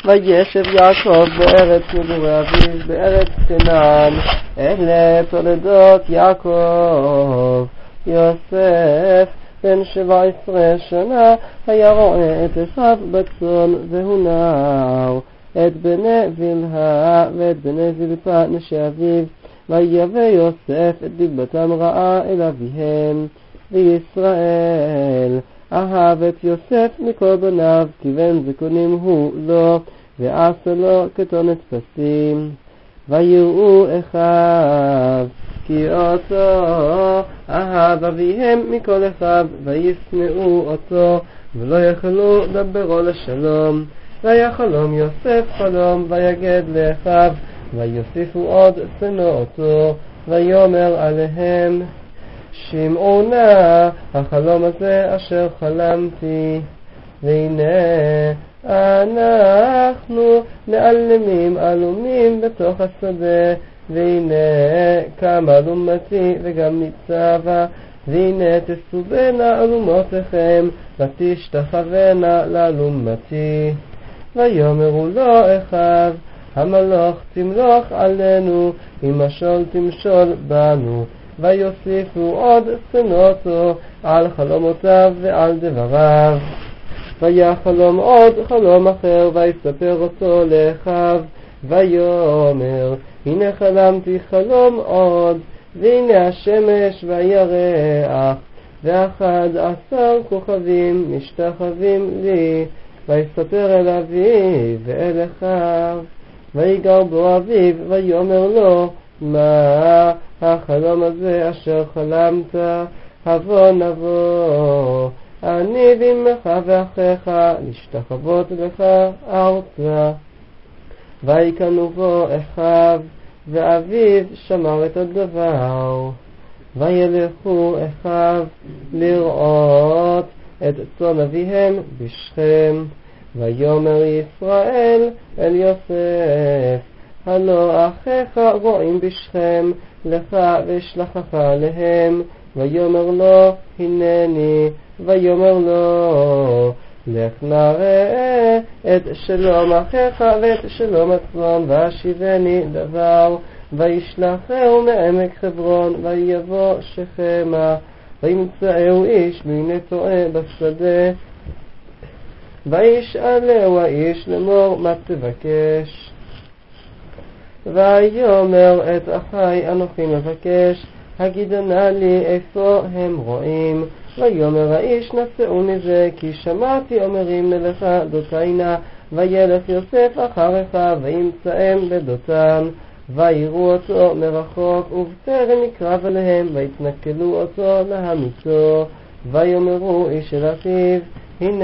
וישב יעקב בארץ מגורי אביו בארץ כנען. אלה תולדות יעקב. יוסף בן 17 שנה היה רועה את עשיו בצאן, והוא נער את בני בלהה ואת בני זלפה נשי אביו. ויבא יוסף את דיבתם רעה אל אביהם. וישראל אהב את יוסף מכל בניו, כי בן זקונים הוא לו, ועשה לו כתונת פסים. ויראו אחיו כי אותו אהב אביהם מכל אחיו, וישנאו אותו, ולא יכלו דברו לשלום. ויחלום יוסף חלום, ויגד לאחיו, ויוסיפו עוד שנוא אותו, ויאמר עליהם, שמעו נא החלום הזה אשר חלמתי. והנה אנחנו נעלמים עלומים בתוך השדה, והנה קם אלומתי וגם ניצבה, והנה תסובנה אלומותיכם ותשתחוונה לאלומתי. ויאמרו לו אחיו, המלוך תמלוך עלינו, אם משול תמשול בנו. ויוסיפו עוד שנאתו על חלומותיו ועל דבריו. ויחלום עוד חלום אחר, ויספר אותו לאחיו, ויאמר, הנה חלמתי חלום עוד, והנה השמש והירח, ו11 כוכבים משתחווים לי. ויספר אל אביו ואל אחיו. ויגר בו אביו, ויאמר לו, מה החלום הזה אשר חלמת? הבוא נבוא אני ואמך ואחיך להשתחוות לך ארצה. ויקנו בו אחיו, ואביו שמר את הדבר. וילכו אחיו לראות את צאן אביהם בשכם. ויאמר ישראל אל יוסף, הלא אחיך רועים בשכם, לך ואשלחך עליהם. ויאמר לו, הנני. ויאמר לו, לך נראה את שלום אחיך ואת שלום הצאן, והשיבני דבר. וישלחהו מעמק חברון, ויבוא שכמה, וימצאהו איש והנה טועה בשדה. וישאלהו האיש לאמור, מה תבקש? ויאמר, את אחי אנוכי מבקש, הגידה נא לי איפה הם רועים. ויאמר האיש, נשאוני זה, כי שמעתי אומרים לך דותינה. וילך יוסף אחריך, וימצאם בדותם. ויראו אותו מרחוק, ובטרם יקרב אליהם, ויתנכלו אותו להמיתו. ויאמרו איש אל אחיו, הנה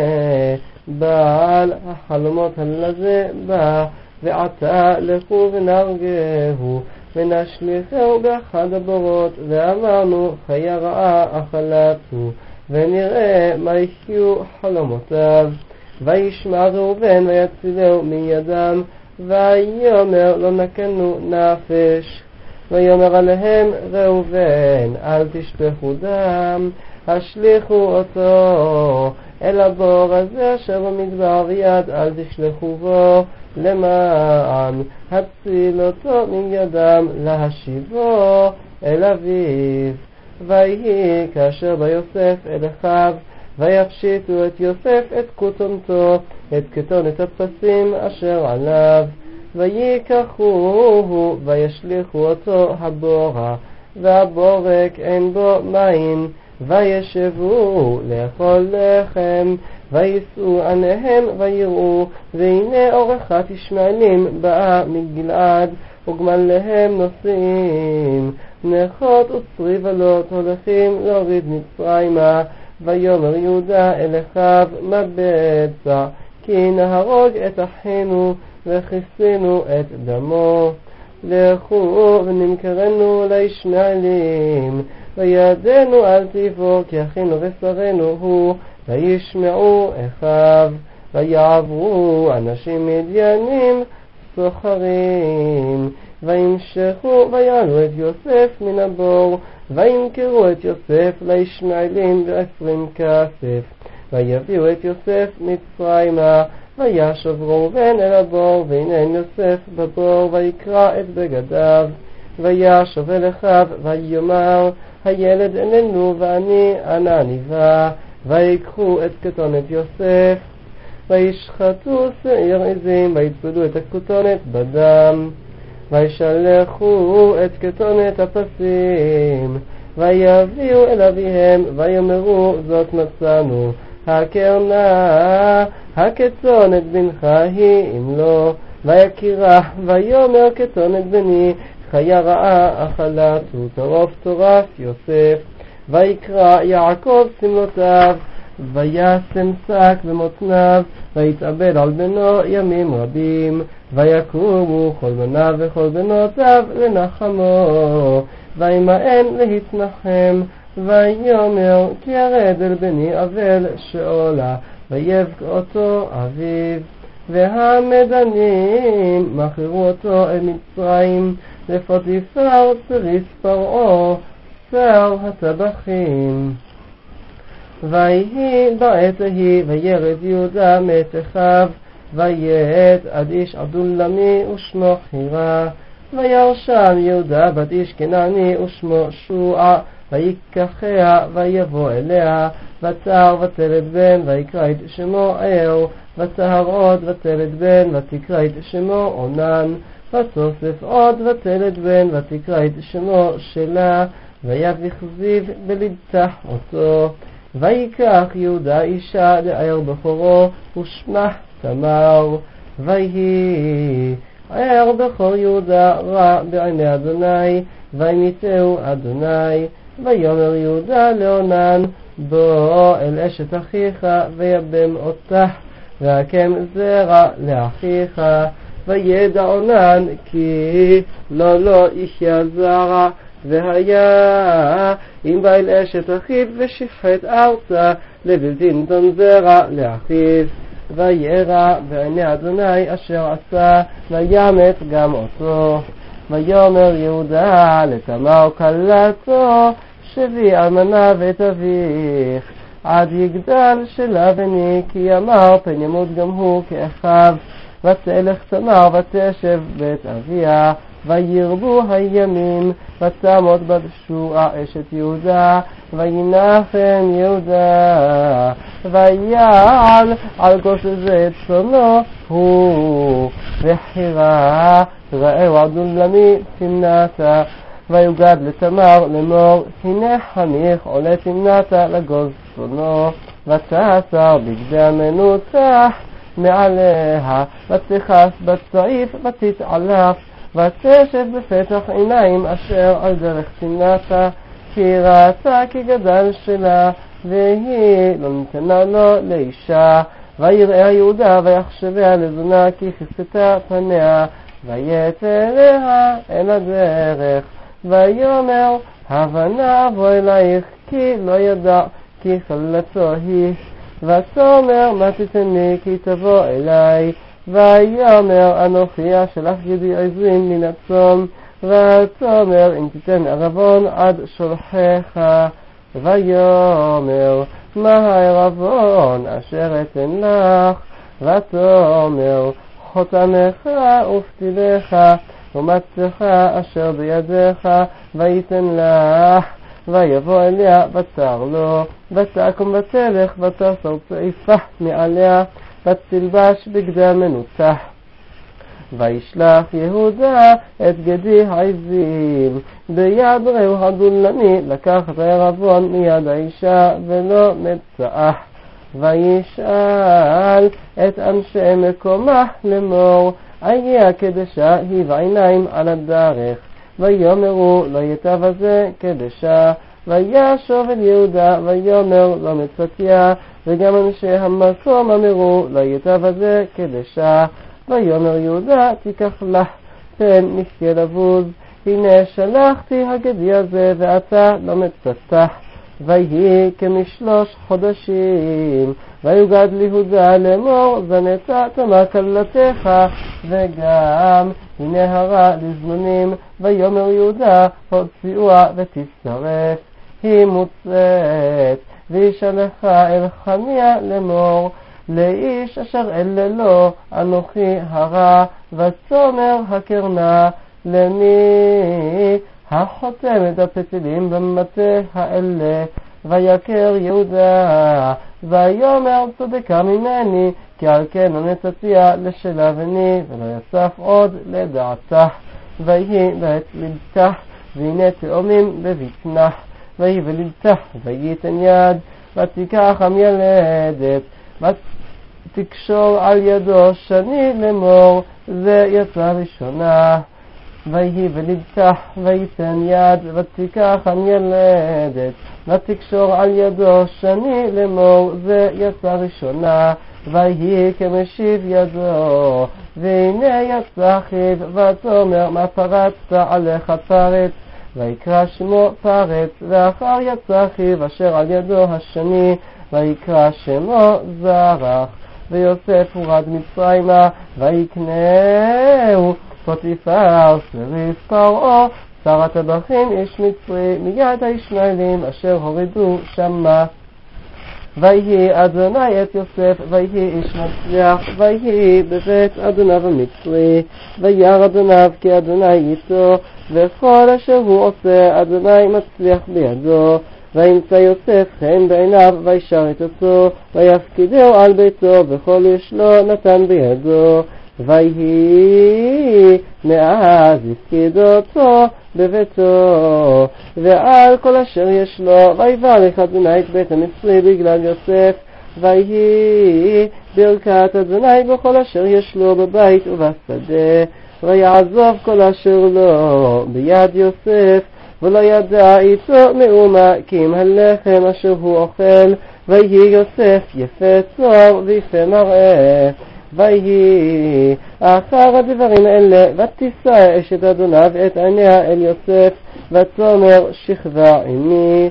בעל החלומות הלזה בא, ועתה לכו ונהרגהו ונשליכהו באחד הבורות. ואמרנו, חיה רעה אכלתו, ונראה מה יחיו חלומותיו. וישמע ראובן ויצילהו מידם, ויאמר לא נקנו נפש. ויאמר עליהם ראובן, אל תשפכו דם, השליכו אותו אל הבור הזה אשר במדבר, ויד אל תשלחו בו, למען הציל אותו מידם, להשיבו אל אביו. ויהי כאשר ביוסף אל אחיו, ויפשיטו את יוסף את כותנתו, את כתונת הפסים אשר עליו. ויקחוהו וישליכו אותו הבורה, והבורק אין בו מים. וישבו לאכול לחם, ויסעו עיניהם ויראו, והנה אורחת ישמעאלים באה מגלעד, וגמל להם נוסעים, נכות וצריבלות הולכים להוריד מצרימה. ויאמר יהודה אל אחיו, מה בצע? כי נהרוג את אחינו וכיסינו את דמו. לכו ונמכרנו לישמעאלים, וידנו אל תיבור, כי אחינו ושרנו הוא. וישמעו אחיו, ויעברו אנשים מדיינים סוחרים, וימשכו ויעלו את יוסף מן הבור, וימכרו את יוסף לישמעאלים ב20 כסף. ויביאו את יוסף מצרימה, וישוב ראובן אל הבור, והנה יוסף בבור, ויקרע את בגדיו, וישוב אל אחיו, ויאמר, הילד איננו ואני אנה עניבה, ויקחו את כתונת יוסף, וישחטו שעיר עזים, ויצבדו את הכתונת בדם, וישלחו את כתונת הפסים, ויביאו אל אביהם, ויאמרו, זאת מצאנו, הקרנה, הכתונת בנך היא, אם לא, ויקירה, ויאמר כתונת בני, חיה רעה אכלת, וטרוף טורף יוסף, ויקרא יעקב סמלותיו, וישם שק במותניו, ויתאבד על בנו ימים רבים, ויקומו כל בניו וכל בנותיו לנחמו, וימאן להתנחם, ויאמר כי ירד אל בני אבל שאולה, ויבק אותו אביו. והמדנים מכרו אותו אל מצרים, לפוטיפר צריס פרעה שר הטבחים. ויהי בעת ההיא, וירד יהודה מאת אחיו, ויית עד איש עדולמי ושמו חירה, וירשם יהודה בת איש כנעני ושמו שועה, ויקחיה ויבוא אליה, ותער ותלד בן, ויקרא את שמו ער, ותער עוד ותלד בן, ותקרא את שמו עונן, ותוסף עוד ותלד בן, ותקרא את שמו שלה, ויביך זיו בלדתח אותו. ויקח יהודה אישה לער בכורו, ושמה תמר. ויהי ער בכור יהודה רע בעיני אדוני, וימיתהו אדוני. ויאמר יהודה לעונן, בוא אל אשת אחיך ויבם אותה, והקם זרע לאחיך. וידע עונן כי לא יחיה זרע, והיה אם בא אל אשת אחיו ושפחת ארצה, לבלתי נתן זרע לאחיו. וירא בעיני אדוני אשר עשה, וימת גם אותו. ויאמר יהודה לתמר כלתו, שבי אלמנה ואת אביך, עד יגדל שלה בני, כי אמר פן ימות גם הוא כאחיו. ותלך תמר ותשב בית אביה, וירבו הימים, ותמות בת שועה אשת יהודה, וינחם יהודה, ויעל על כוס זה את צונו הוא, וחירה ראהו עדולמי תמנתה. ויוגד לתמר לאמור, הנה חניך עולה תמנתה לגוז צונו, ותעשר בגדי המנותח מעליה, ותכס בצעיף ותתעלף, ותשב בפתח עיניים אשר על דרך תמנתה, כי ראתה כי גדל שלה, והיא לא נתנה לו לאישה. ויראה יהודה ויחשביה לזונה, כי כיסתה פניה, ויית אליה אל הדרך. ויאמר, הבנה אבוא אלייך, כי לא ידע כי חלתו היא. ותאמר, מה תתני כי תבוא אליי? ויאמר, אנוכי אשלח גדי עזים מן הצאן. ותאמר, אם תיתן ערבון עד שולחיך. ויאמר, מה הערבון אשר אתן לך? ותאמר, חותמך ופתילך ומצך אשר בידיך, ויתן לך. ויבוא אליה ותר לו, ותקום ותלך, ותסר צעיפה מעליה, ותלבש בגדי המנותח. וישלח יהודה את גדי העזים ביד רעהו הדולמי, לקח את הערבון מיד האישה ולא מצאה. וישאל את אנשי מקומה לאמור, איה הקדשה היא בעיניים על הדרך? ויאמרו, לא ייטב הזה קדשה. וישוב אל יהודה ויאמר, לא מצאתיה. וגם אנשי המקום אמרו, לא ייטב הזה קדשה. ויאמר יהודה, תיקח לך פן מחיה לבוז, הנה שלחתי הגדי הזה ואתה לא מצאתה. ויהי כמשלוש חודשים, ויוגד ליהודה לאמור, זנתה תמר כלתך, וגם הנה הרע לזמנים. ויאמר יהודה, הוציאוה ותשרף, היא מוצאת, וישלחה אל חניה לאמור, לאיש אשר אלה לו אנוכי הרע וצומר הקרנה, למי החותם את הפתילים במטה האלה, ויקר יהודה ויאמר צדקה ממני, כי על כן לא נתתיה לשלבני ולא יסף עוד לדעתה. ויהי בעת לידתה והנה תאומים בבטנה, ויהי ולידתה וייתן יד ותיקח המילדת ותקשור על ידו שני לאמור, זה יצא ראשונה. ויהי ולידתה וייתן יד ותיקח המילדת ותקשור על ידו שני לאמור, זה יצא ראשונה. ויהי כמשיב ידו והנה יצא אחיו ותאמר מה פרצת עליך פרץ, ויקרא שמו פרץ. ואחר יצא אחיו אשר על ידו השני ויקרא שמו זרח. ויוסף הורד מצרימה ויקנהו פוטיפר שריף פרעה שר הטבחים איש מצרי מיד הישמעאלים אשר הורידו שמה. ויהי אדוני את יוסף ויהי איש מצליח, ויהי בבית אדוניו המצרי, וירא אדוניו כי אדוני איתו, וכל אשר הוא עושה אדוני מצליח בידו. וימצא יוסף חן בעיניו וישרת אותו, ויפקידהו על ביתו, וכל יש לו נתן בידו. ויהי מאז הפקיד אותו בביתו ועל כל אשר יש לו, ויברך אדוני את בית המצרי בגלל יוסף. ויהי ברכת אדוני בכל אשר יש לו בבית ובשדה, ויעזוב כל אשר לו ביד יוסף, ולא ידע איתו מאומה כי אם הלחם אשר הוא אוכל. ויהי יוסף יפה צור ויפה מראה. ויהי אחר הדברים אלה ותישא אשת אדוניו את עיניה אל יוסף ותאמר שכבה עמי.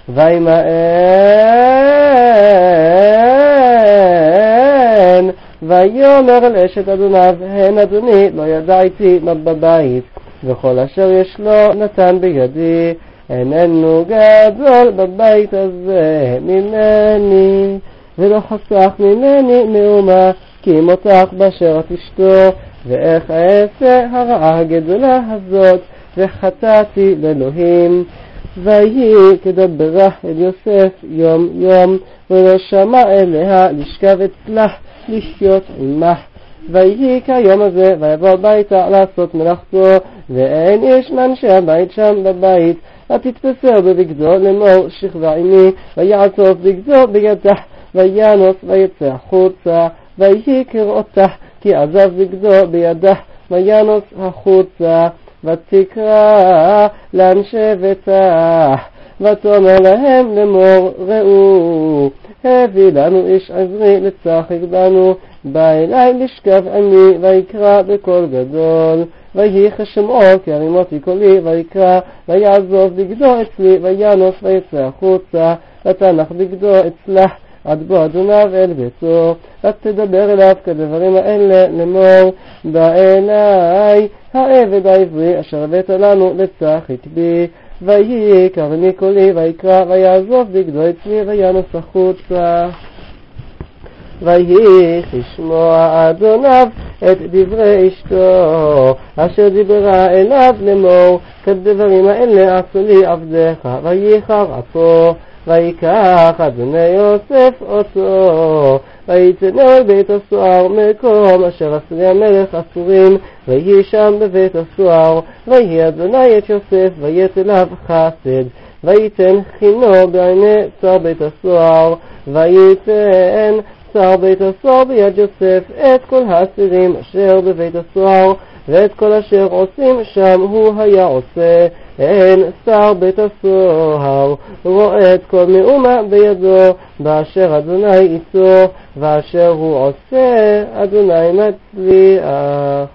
וימאן ויאמר אל אשת אדוניו הן אדוני לא ידע איתי מה בבית, וכל אשר יש לו נתן בידי, איננו גדול בבית הזה ממני, ולא חסך ממני מאומה, כי אם אותך באשר את אשתו. ואיך אעשה הרעה הגדולה הזאת, וחטאתי לאלוהים. ויהי כדברה אל יוסף יום יום, ולא שמע אליה לשכב אצלה לחיות עמה. ויהי כיום הזה ויבוא הביתה לעשות מלאכתו, ואין איש מאנשי הבית שם בבית. ותתפסהו בבגדו לאמור שכבה עמי, ויעטוף בגדו בידה, וינוס ויצא החוצה. ויהי כראותה כי עזב בגדו בידה, וינוס החוצה. ותקרא לאנשי ביתה ותאמר להם לאמור, ראו הביא לנו איש עברי לצחק בנו, בא אלי לשכב עמי. ויקרא בקול גדול, ויהי כשמעו כי הרימותי קולי, ויקרא ויעזוב בגדו אצלי, וינוס ויצא החוצה. ותנח בגדו אצלה עד בוא אדוניו אל ביתו. ותדבר אליו כדברים האלה לאמור, בא אלי העבד העברי אשר הבאת לנו לצחק בי. ויהי קרני קולי, ויקרא ויעזוב בגדו אצלי, וינוס החוצה. ויהי כשמוע אדוניו את דברי אשתו אשר דיברה אליו לאמור, כדברים האלה עשו לי עבדך. וייחר אפו, ויקח אדוני יוסף אותו, ויצאנו אל בית הסוהר, מקום אשר אסורי המלך אסורים, ויהי שם בבית הסוהר. ויהי אדוני את יוסף ויית אליו חסד, וייתן חינו בעיני שר בית הסוהר. וייתן שר בית הסוהר ביד יוסף את כל האסירים אשר בבית הסוהר, ואת כל אשר עושים שם הוא היה עושה. אין שר בית הסוהר רואה את כל מאומה בידו, באשר אדוני איתו, ואשר הוא עושה אדוני מצליח.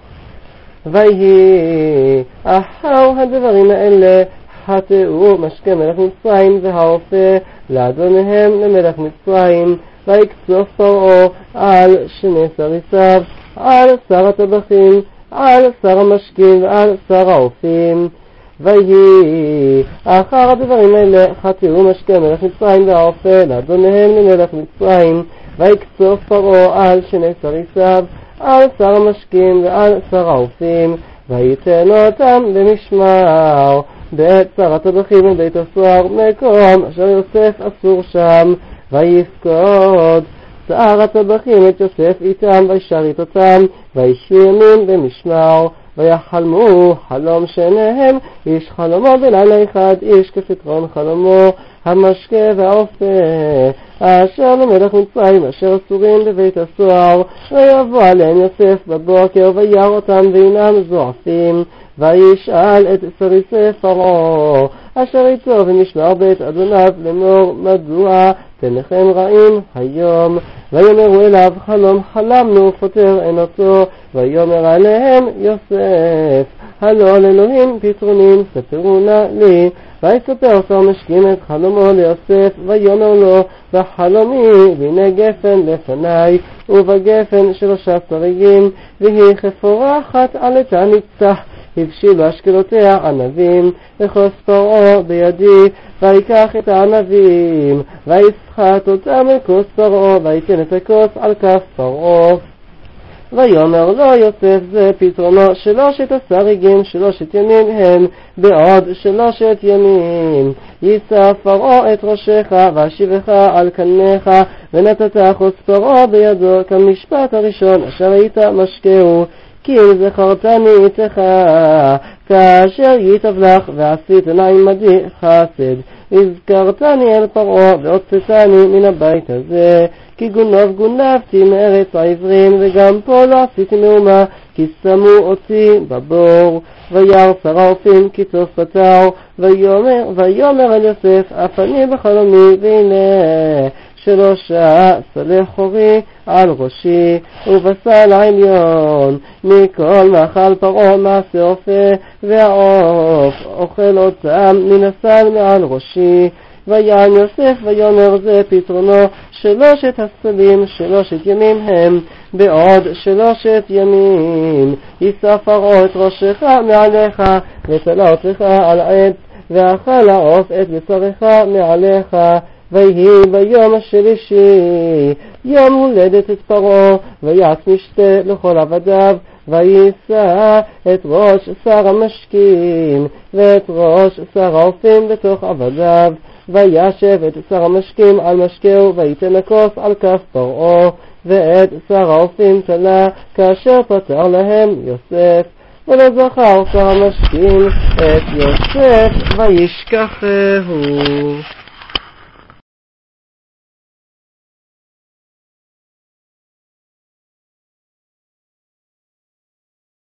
ויהי אחר הדברים האלה חטאו משקה מלך מצרים והאופה לאדוניהם למלך מצרים. ויקצוף פרעה על 12 עשיו, על שר הטבחים, על שר המשקים ועל שר האופים. ויהי אחר הדברים האלה חטאו משקי מלך מצרים והעופל לאדוניהם למלך מצרים, ויקצוף פרעה על שני סריסיו, על שר המשקים ועל שר העופים, ויתן אותם במשמר בעת שר הטבחים ובית הסוהר, מקום אשר יוסף אסור שם. ויפקוד שר הטבחים את יוסף איתם, וישרת אותם, וישו ימים במשמר. ויחלמו חלום שניהם, איש חלומו בלילה אחד, איש כפתרון חלומו, המשקה והעופה אשר למלך מצרים אשר אסורים בבית הסוהר. ויבוא עליהם יוסף בבוקר וירא אותם ואינם זועפים, וישאל את סריסי פרעה אשר איתו במשמר בית אדוניו לאמור, מדוע פניכם רעים היום? ויאמרו אליו, חלום חלמנו, פותר אין אותו. ויאמר עליהם יוסף, הלא לאלוהים פתרונים, ספרו נא לי. ויספר שר המשקים את חלומו ליוסף, ויאמר לו, בחלומי והנה גפן לפני, ובגפן 3 שריגים, והיא חפורה אחת עלתה ניצח, הבשילו אשכלותיה ענבים, וכוס פרעה בידי, ויקח את הענבים, ויסחט אותם אל כוס פרעה, ויתן את הכוס על כף פרעה. ויאמר לו יוסף, זה פתרונו 13 ריגים, 3 ימים הם בעוד 3 ימים. יישא פרעה את ראשך, ואשיבך על קניך, ונתת כוס פרעה בידו, כמשפט הראשון אשר היית משקהו. כי אם זכרתני איתך, כאשר ייטב לך, ועשית עמדי חסד. הזכרתני אל פרעה, והוצאתני מן הבית הזה, כי גונבתי מארץ העברים, וגם פה לא עשיתי מאומה, כי שמו אותי בבור. וירא שר העופים כי טוב פתר, ויאמר אל יוסף, אף אני בחלומי, והנה 3 סלי חורי על ראשי, ובסל העליון מכל מאכל פרעה מעשה עופה, והעוף אוכל אותם מן הסל מעל ראשי. ויען יוסף ויאמר, זה פתרונו 3 הסלים, 3 ימים הם בעוד 3 ימים. יישא פרעה את ראשך מעליך, ותלה אותך על עץ, ואכל העוף את בשרך מעליך. ויהי ביום השלישי יום הולדת את פרעה, ויעש משתה לכל עבדיו, ויישא את ראש שר המשקים ואת ראש שר העופים בתוך עבדיו, וישב את שר המשקים על משקהו, ויתן הכוס על כף פרעה, ואת שר העופים תלה כאשר פתר להם יוסף. ולא זכר שר המשקים את יוסף וישכחהו.